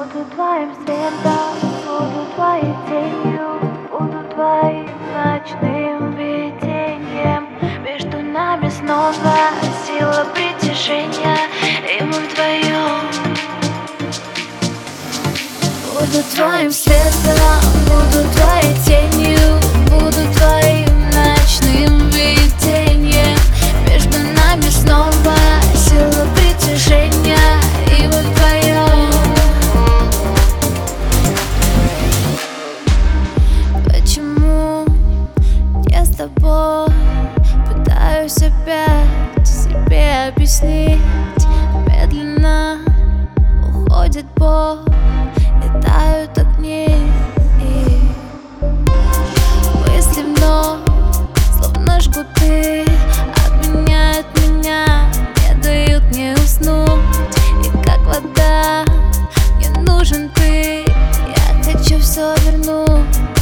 Буду твоим светом, буду твоей тенью, буду твоим ночным видением. Между нами снова сила притяжения, и мы вдвоем. Буду твоим светом, буду твоей тенью, буду твоим ночным видением. Между нами снова сила притяжения, и мы вдвоем. Почему я с тобой пытаюсь опять себе объяснить? Медленно уходит боль и тают огни, и мысли вновь, словно жгуты, обменяют меня, не дают мне уснуть. И как вода, мне нужен ты, я хочу все вернуть.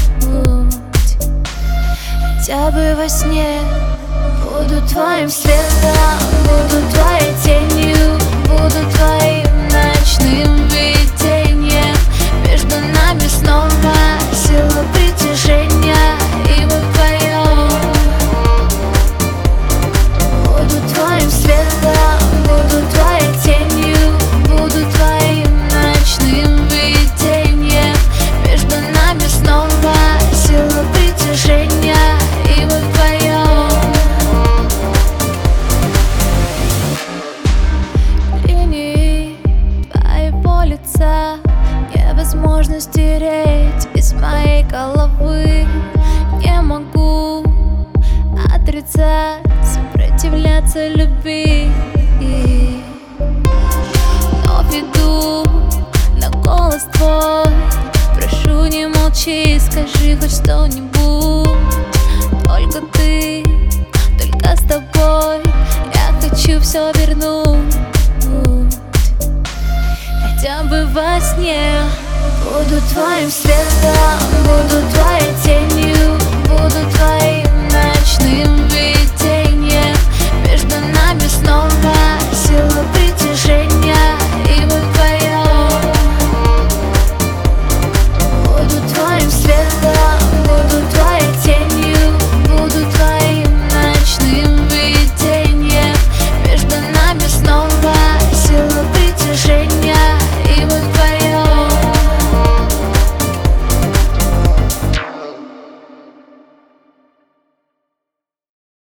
Хотя бы во сне. Буду твоим светом, буду твоей тенью, буду твоим ночным видением. Между нами снова сила притяжения, и мы вдвоем. Буду твоим светом, буду твоей тенью, буду твоим ночным видением. Между нами снова сила притяжения, и мы вдвоем. Линии твоего лица невозможно стереть из моей головы. Не могу отрицать, сопротивляться любви. Вновь иду на голос твой, прошу, не молчи, скажи хоть что-нибудь. Только ты, только с тобой я хочу все вернуть. Хотя бы во сне. Буду твоим светом, буду твоей тенью, буду твоим ночным